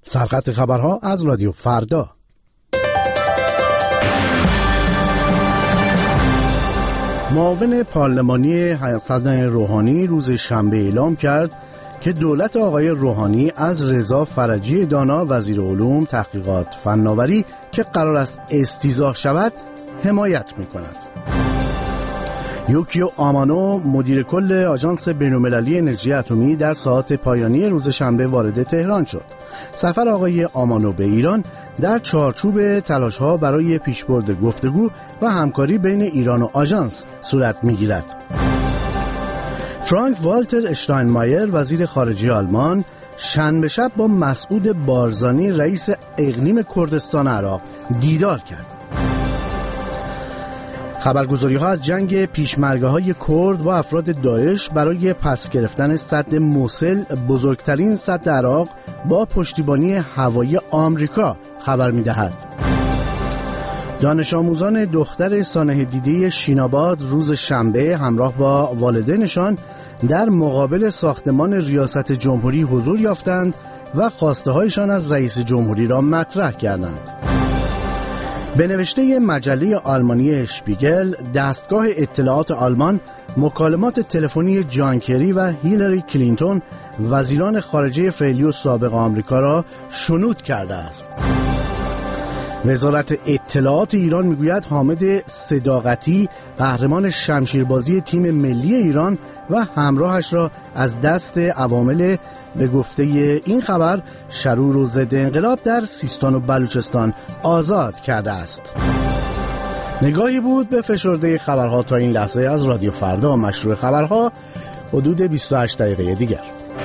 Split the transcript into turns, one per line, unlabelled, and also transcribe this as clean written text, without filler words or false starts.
سرخط خبرها از رادیو فردا. معاون پارلمانی حسن روحانی روز شنبه اعلام کرد که دولت آقای روحانی از رضا فرجی دانا وزیر علوم، تحقیقات، فناوری که قرار است استیضاح شود حمایت می‌کند. یوکیو آمانو مدیر کل آژانس بین‌المللی انرژی اتمی در ساعات پایانی روز شنبه وارد تهران شد. سفر آقای آمانو به ایران در چارچوب تلاش‌ها برای پیشبرد گفتگو و همکاری بین ایران و آژانس صورت می‌گیرد. فرانک والتر اشتاینمایر وزیر خارجه آلمان شنبه شب با مسعود بارزانی رئیس اقلیم کردستان عراق دیدار کرد. خبرگزاری‌ها از جنگ پیشمرگه‌های کرد با افراد داعش برای پس گرفتن سد موصل، بزرگترین سد عراق، با پشتیبانی هوایی آمریکا خبر می‌دهد. دانش آموزان دختر سانحه دیده شیناباد روز شنبه همراه با والدینشان در مقابل ساختمان ریاست جمهوری حضور یافتند و خواسته‌هایشان از رئیس جمهوری را مطرح کردند. به نوشته مجله آلمانی اشپیگل، دستگاه اطلاعات آلمان مکالمات تلفنی جان کری و هیلاری کلینتون وزیران خارجه فعلی و سابق آمریکا را شنود کرده است. وزارت اطلاعات ایران میگوید حامد صداقتی قهرمان شمشیربازی تیم ملی ایران و همراهش را از دست عوامل به گفته این خبر شرور و ضد انقلاب در سیستان و بلوچستان آزاد کرده است. نگاهی بود به فشرده خبرها تا این لحظه از رادیو فردا، مشروع خبرها، حدود 28 دقیقه دیگر.